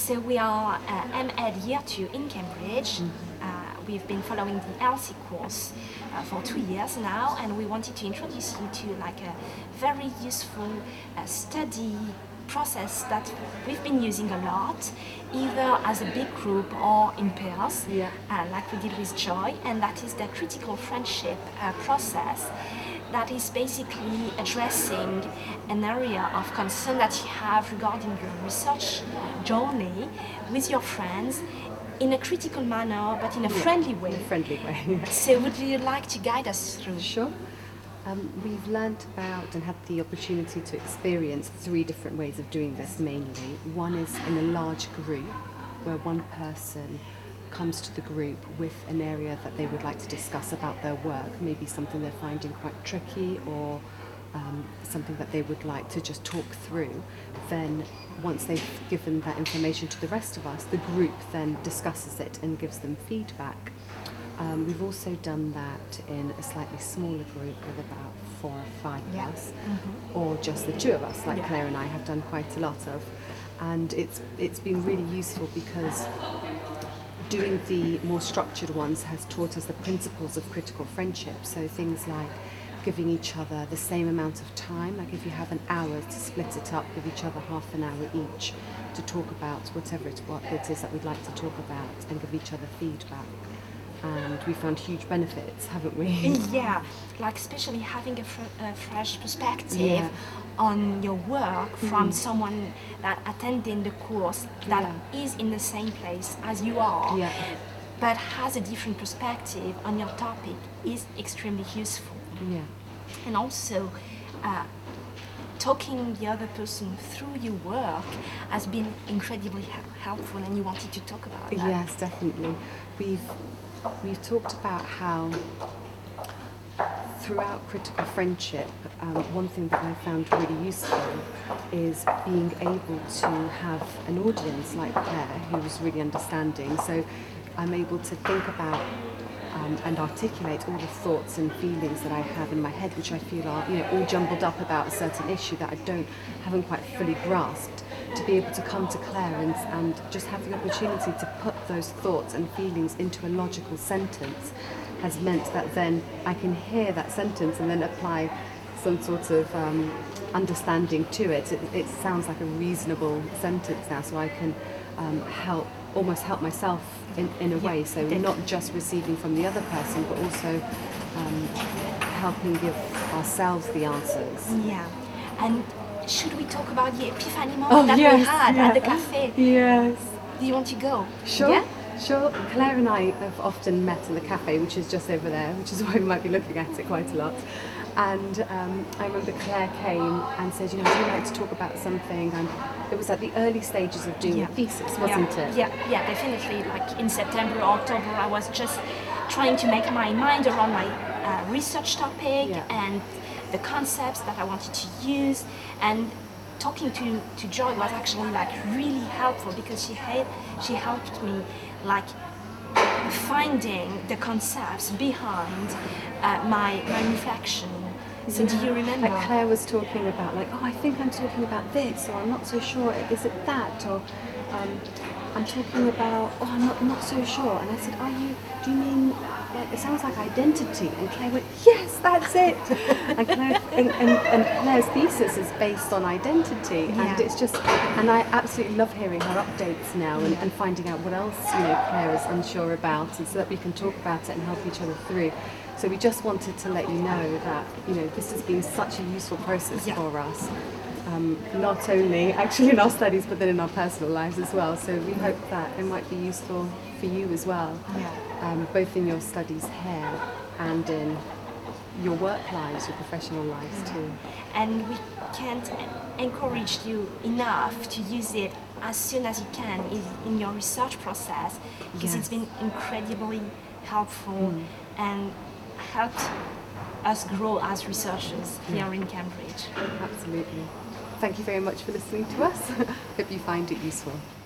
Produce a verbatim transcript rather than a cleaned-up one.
So we are uh, M.Ed year two in Cambridge. Mm-hmm. uh, we've been following the L C course uh, for two years now, and we wanted to introduce you to like a very useful uh, study process that we've been using a lot, either as a big group or in pairs, yeah. uh, like we did with Joy, and that is the critical friendship uh, process. That is basically addressing an area of concern that you have regarding your research journey with your friends in a critical manner, but in a yeah, friendly way. In a friendly way. So would you like to guide us through? Sure. Um, we've learnt about and had the opportunity to experience three different ways of doing this mainly. One is in a large group where one person comes to the group with an area that they would like to discuss about their work, maybe something they're finding quite tricky or um, something that they would like to just talk through. Then once they've given that information to the rest of us, the group then discusses it and gives them feedback. Um, we've also done that in a slightly smaller group with about four or five of yeah. us, mm-hmm. or just the two of us, like yeah. Claire and I have done quite a lot of. And it's it's been really useful because doing the more structured ones has taught us the principles of critical friendship. So things like giving each other the same amount of time, like if you have an hour to split it up, give each other half an hour each to talk about whatever it, what it is that we'd like to talk about, and give each other feedback. And we found huge benefits, haven't we? Yeah, like especially having a, fr a fresh perspective yeah. on your work from mm. someone that attended the course that yeah. is in the same place as you are, yeah. but has a different perspective on your topic is extremely useful. Yeah. And also, uh, talking the other person through your work has been incredibly he helpful, and you wanted to talk about that. Yes, definitely. We've we've talked about how throughout critical friendship, um, one thing that I found really useful is being able to have an audience like Claire who was really understanding. So I'm able to think about Um, and articulate all the thoughts and feelings that I have in my head, which I feel are, you know, all jumbled up about a certain issue that I don't, haven't quite fully grasped. To be able to come to Claire and, and just have the opportunity to put those thoughts and feelings into a logical sentence has meant that then I can hear that sentence and then apply some sort of um, understanding to it. it. It sounds like a reasonable sentence now, so I can um, help almost help myself in, in a yeah, way, so not just receiving from the other person, but also um, helping give ourselves the answers. Yeah, and should we talk about the epiphany moment oh, that yes, we had yeah. at the cafe? Yes. Do you want to go? Sure. Yeah? Sure. Claire and I have often met in the cafe, which is just over there, which is why we might be looking at it quite a lot. And um, I remember Claire came and said, you know, would you like to talk about something? And it was at the early stages of doing yeah. the thesis, wasn't yeah. it? Yeah, yeah, definitely. Like in September or October, I was just trying to make my mind around my uh, research topic yeah. and the concepts that I wanted to use. And talking to, to Joy was actually like really helpful because she had, she helped me like finding the concepts behind uh, my, my reflection. So yeah. do you remember? Like Claire was talking about like, oh, I think I'm talking about this, or I'm not so sure, is it that? Or um, I'm talking about, oh, I'm not, not so sure. And I said, are you, do you mean, like, it sounds like identity. And Claire went, yes, that's it. and, Claire, and, and, and Claire's thesis is based on identity. Yeah. And it's just, and I absolutely love hearing her updates now and, and finding out what else, you know, Claire is unsure about, and so that we can talk about it and help each other through. So we just wanted to let you know that, you know, this has been such a useful process yeah. for us. Um, not only actually in our studies, but then in our personal lives as well. So we hope that it might be useful for you as well, yeah. um, both in your studies here and in your work lives, your professional lives yeah. too. And we can't encourage you enough to use it as soon as you can in, in your research process, because yes. it's been incredibly helpful mm. and helped us grow as researchers here yeah. in Cambridge. Absolutely. Thank you very much for listening to us. Hope you find it useful.